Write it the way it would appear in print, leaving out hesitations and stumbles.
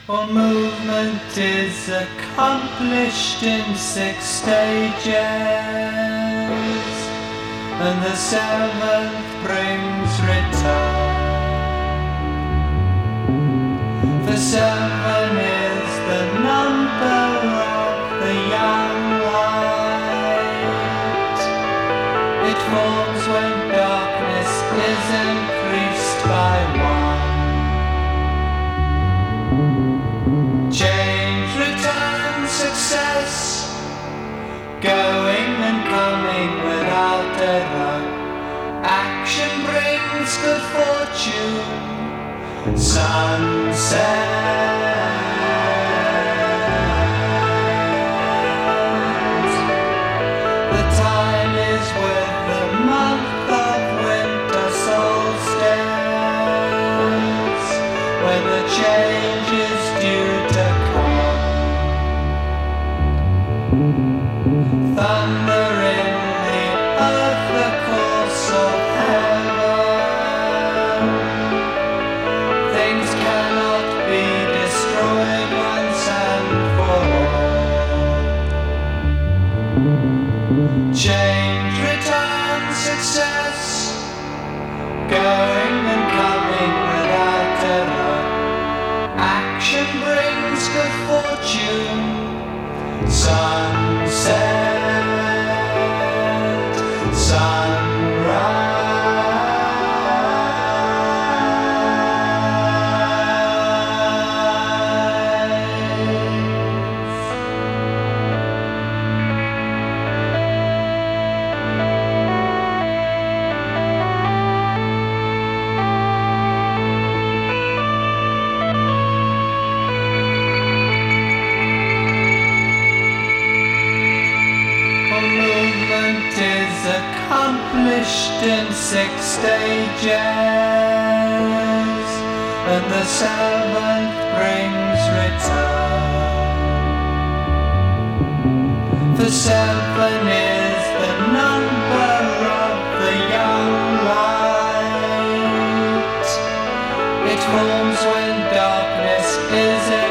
All movement is accomplished in 6 stages, and the 7th brings return. For 7 is the number of the young light. It forms when darkness is increased by 1. Change, return, success, going and coming without error. Action brings good fortune, sunset. The time is with the month of winter solstice, when the change is due to come. Thunder in the earth, the course of heaven. Things cannot be destroyed once and for all. Change, return, success, going and coming without error. Action brings good fortune, sunset, sunrise. Movement is accomplished in 6 stages, and the 7th brings return. For 7 is the number of the young light. It forms when darkness is